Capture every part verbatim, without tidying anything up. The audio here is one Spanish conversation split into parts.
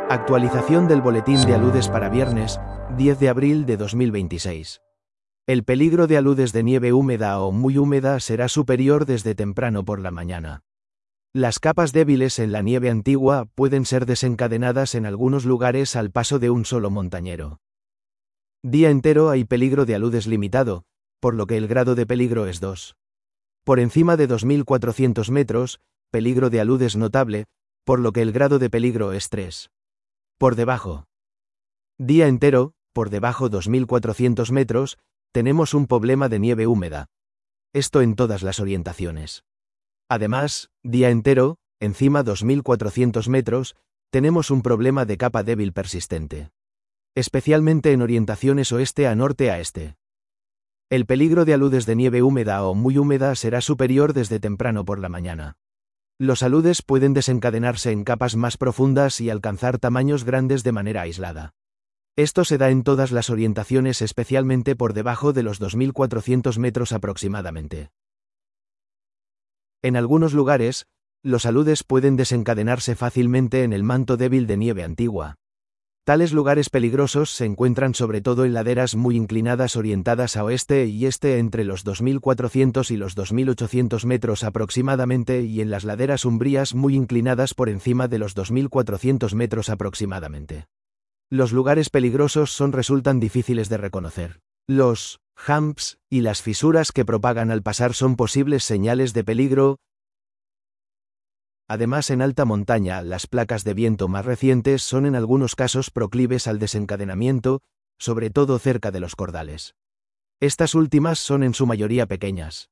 Actualización del boletín de aludes para viernes, diez de abril de dos mil veintiséis. El peligro de aludes de nieve húmeda o muy húmeda será superior desde temprano por la mañana. Las capas débiles en la nieve antigua pueden ser desencadenadas en algunos lugares al paso de un solo montañero. Día entero hay peligro de aludes limitado, por lo que el grado de peligro es dos. Por encima de dos mil cuatrocientos metros, peligro de aludes notable, por lo que el grado de peligro es tres. Por debajo. Día entero, por debajo dos mil cuatrocientos metros, tenemos un problema de nieve húmeda. Esto en todas las orientaciones. Además, día entero, encima dos mil cuatrocientos metros, tenemos un problema de capa débil persistente. Especialmente en orientaciones oeste a norte a este. El peligro de aludes de nieve húmeda o muy húmeda será superior desde temprano por la mañana. Los aludes pueden desencadenarse en capas más profundas y alcanzar tamaños grandes de manera aislada. Esto se da en todas las orientaciones, especialmente por debajo de los dos mil cuatrocientos metros aproximadamente. En algunos lugares, los aludes pueden desencadenarse fácilmente en el manto débil de nieve antigua. Tales lugares peligrosos se encuentran sobre todo en laderas muy inclinadas orientadas a oeste y este entre los dos mil cuatrocientos y los dos mil ochocientos metros aproximadamente y en las laderas umbrías muy inclinadas por encima de los dos mil cuatrocientos metros aproximadamente. Los lugares peligrosos son resultan difíciles de reconocer. Los humps y las fisuras que propagan al pasar son posibles señales de peligro. Además, en alta montaña, las placas de viento más recientes son en algunos casos proclives al desencadenamiento, sobre todo cerca de los cordales. Estas últimas son en su mayoría pequeñas.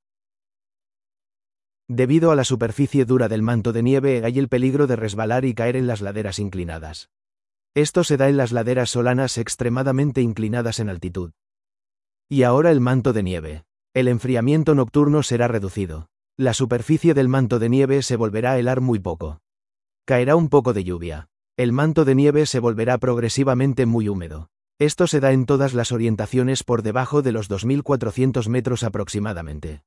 Debido a la superficie dura del manto de nieve, hay el peligro de resbalar y caer en las laderas inclinadas. Esto se da en las laderas solanas extremadamente inclinadas en altitud. Y ahora el manto de nieve. El enfriamiento nocturno será reducido. La superficie del manto de nieve se volverá a helar muy poco. Caerá un poco de lluvia. El manto de nieve se volverá progresivamente muy húmedo. Esto se da en todas las orientaciones por debajo de los dos mil cuatrocientos metros aproximadamente.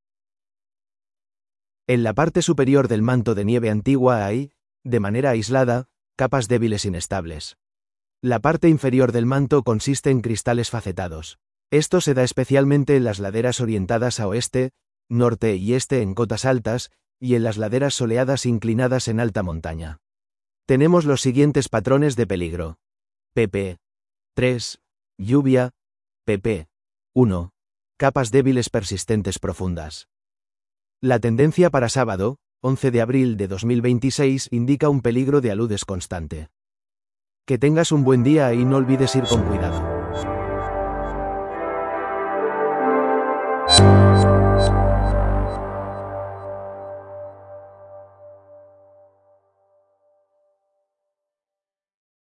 En la parte superior del manto de nieve antigua hay, de manera aislada, capas débiles inestables. La parte inferior del manto consiste en cristales facetados. Esto se da especialmente en las laderas orientadas a oeste, norte y este en cotas altas, y en las laderas soleadas inclinadas en alta montaña. Tenemos los siguientes patrones de peligro. P P tres. Lluvia. P P uno. Capas débiles persistentes profundas. La tendencia para sábado, once de abril de dos mil veintiséis, indica un peligro de aludes constante. Que tengas un buen día y no olvides ir con cuidado.